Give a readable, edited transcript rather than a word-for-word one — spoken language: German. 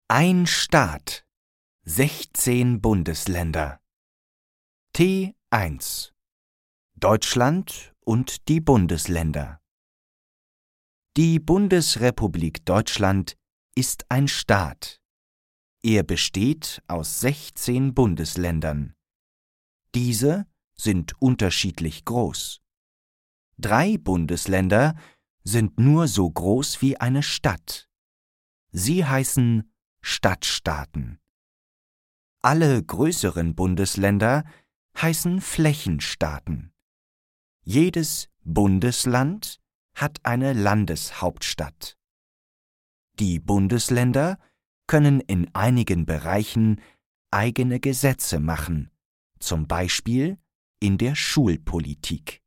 Ein Staat, 16 Bundesländer. T1 Deutschland und die Bundesländer. Die Bundesrepublik Deutschland ist ein Staat. Er besteht aus 16 Bundesländern. Diese sind unterschiedlich groß. 3 Bundesländer sind nur so groß wie eine Stadt. Sie heißen Stadtstaaten. Alle größeren Bundesländer heißen Flächenstaaten. Jedes Bundesland hat eine Landeshauptstadt. Die Bundesländer können in einigen Bereichen eigene Gesetze machen, zum Beispiel in der Schulpolitik.